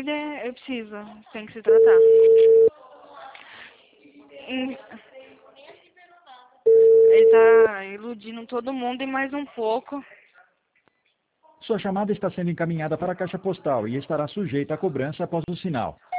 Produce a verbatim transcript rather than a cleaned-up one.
ele, é, ele precisa, tem que se tratar. E- Ele tá iludindo todo mundo e mais um pouco. Sua chamada está sendo encaminhada para a caixa postal e estará sujeita a cobrança após o sinal.